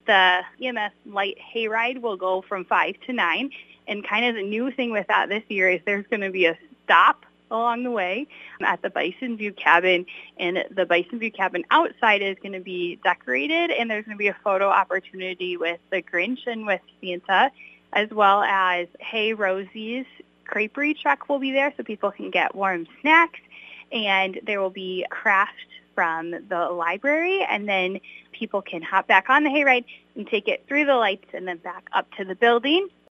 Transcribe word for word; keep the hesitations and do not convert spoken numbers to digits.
The E M S Light Hayride will go from five to nine. And kind of the new thing with that this year is there's going to be a stop along the way at the Bison View Cabin. And the Bison View Cabin outside is going to be decorated, and there's going to be a photo opportunity with the Grinch and with Santa, as well as Hey Rosie's creperie truck will be there so people can get warm snacks. And there will be crafts from the library, and then people can hop back on the hayride and take it through the lights and then back up to the building.